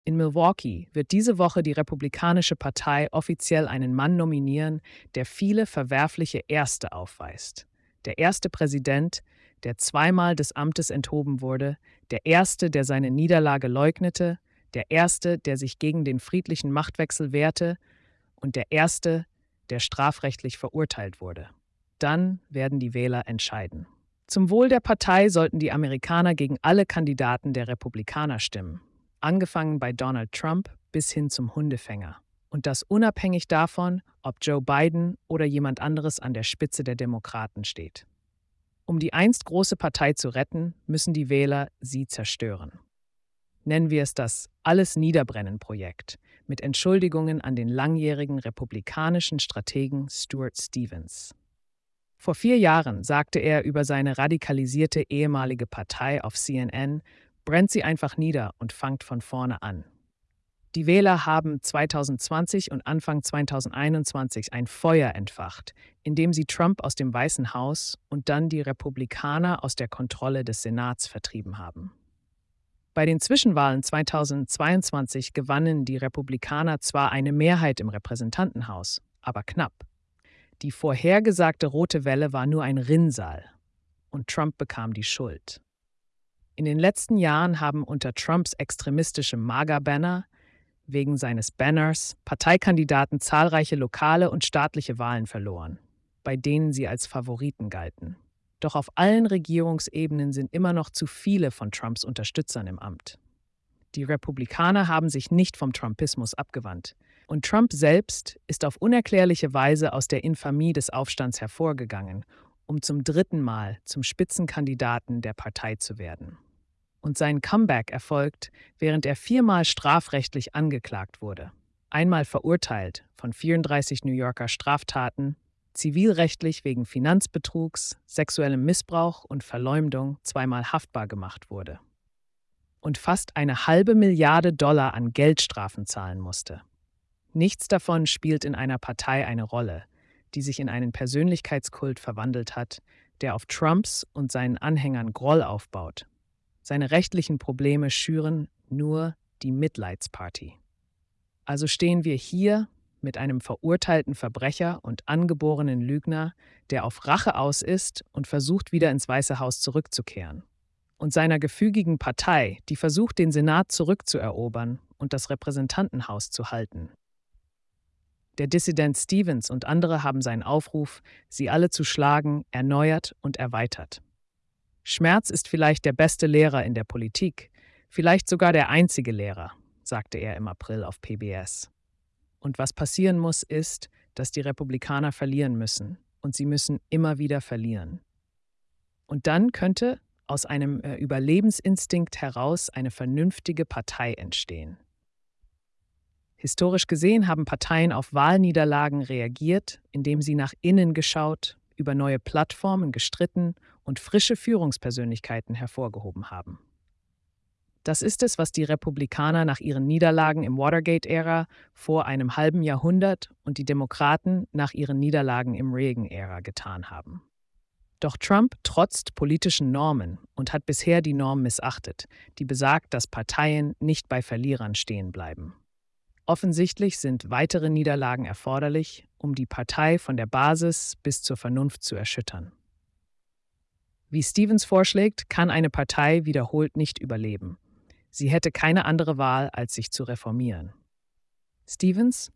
In Milwaukee wird diese Woche die Republikanische Partei offiziell einen Mann nominieren, der viele verwerfliche Erste aufweist. Der erste Präsident, der zweimal des Amtes enthoben wurde, der erste, der seine Niederlage leugnete, der erste, der sich gegen den friedlichen Machtwechsel wehrte und der erste, der strafrechtlich verurteilt wurde. Dann werden die Wähler entscheiden. Zum Wohl der Partei sollten die Amerikaner gegen alle Kandidaten der Republikaner stimmen, angefangen bei Donald Trump bis hin zum Hundefänger. Und das unabhängig davon, ob Joe Biden oder jemand anderes an der Spitze der Demokraten steht. Um die einst große Partei zu retten, müssen die Wähler sie zerstören. Nennen wir es das Alles-Niederbrennen-Projekt mit Entschuldigungen an den langjährigen republikanischen Strategen Stuart Stevens. Vor 4 Jahren sagte er über seine radikalisierte ehemalige Partei auf CNN: „Brennt sie einfach nieder und fangt von vorne an." Die Wähler haben 2020 und Anfang 2021 ein Feuer entfacht, indem sie Trump aus dem Weißen Haus und dann die Republikaner aus der Kontrolle des Senats vertrieben haben. Bei den Zwischenwahlen 2022 gewannen die Republikaner zwar eine Mehrheit im Repräsentantenhaus, aber knapp. Die vorhergesagte rote Welle war nur ein Rinnsal und Trump bekam die Schuld. In den letzten Jahren haben unter Trumps extremistischem MAGA-Banner wegen seines Banners Parteikandidaten zahlreiche lokale und staatliche Wahlen verloren, bei denen sie als Favoriten galten. Doch auf allen Regierungsebenen sind immer noch zu viele von Trumps Unterstützern im Amt. Die Republikaner haben sich nicht vom Trumpismus abgewandt. Und Trump selbst ist auf unerklärliche Weise aus der Infamie des Aufstands hervorgegangen, um zum 3. Mal zum Spitzenkandidaten der Partei zu werden. Und sein Comeback erfolgt, während er 4-mal strafrechtlich angeklagt wurde. Einmal verurteilt von 34 New Yorker Straftaten, zivilrechtlich wegen Finanzbetrugs, sexuellem Missbrauch und Verleumdung 2-mal haftbar gemacht wurde. Und fast $500 Millionen an Geldstrafen zahlen musste. Nichts davon spielt in einer Partei eine Rolle, die sich in einen Persönlichkeitskult verwandelt hat, der auf Trumps und seinen Anhängern Groll aufbaut. Seine rechtlichen Probleme schüren nur die Mitleidsparty. Also stehen wir hier mit einem verurteilten Verbrecher und angeborenen Lügner, der auf Rache aus ist und versucht, wieder ins Weiße Haus zurückzukehren. Und seiner gefügigen Partei, die versucht, den Senat zurückzuerobern und das Repräsentantenhaus zu halten. Der Dissident Stevens und andere haben seinen Aufruf, sie alle zu schlagen, erneuert und erweitert. Schmerz ist vielleicht der beste Lehrer in der Politik, vielleicht sogar der einzige Lehrer, sagte er im April auf PBS. Und was passieren muss, ist, dass die Republikaner verlieren müssen. Und sie müssen immer wieder verlieren. Und dann könnte aus einem Überlebensinstinkt heraus eine vernünftige Partei entstehen. Historisch gesehen haben Parteien auf Wahlniederlagen reagiert, indem sie nach innen geschaut, über neue Plattformen gestritten und frische Führungspersönlichkeiten hervorgehoben haben. Das ist es, was die Republikaner nach ihren Niederlagen im Watergate-Ära vor einem halben Jahrhundert und die Demokraten nach ihren Niederlagen im Reagan-Ära getan haben. Doch Trump trotzt politischen Normen und hat bisher die Norm missachtet, die besagt, dass Parteien nicht bei Verlierern stehen bleiben. Offensichtlich sind weitere Niederlagen erforderlich, um die Partei von der Basis bis zur Vernunft zu erschüttern. Wie Stevens vorschlägt, kann eine Partei wiederholt nicht überleben. Sie hätte keine andere Wahl, als sich zu reformieren. Stevens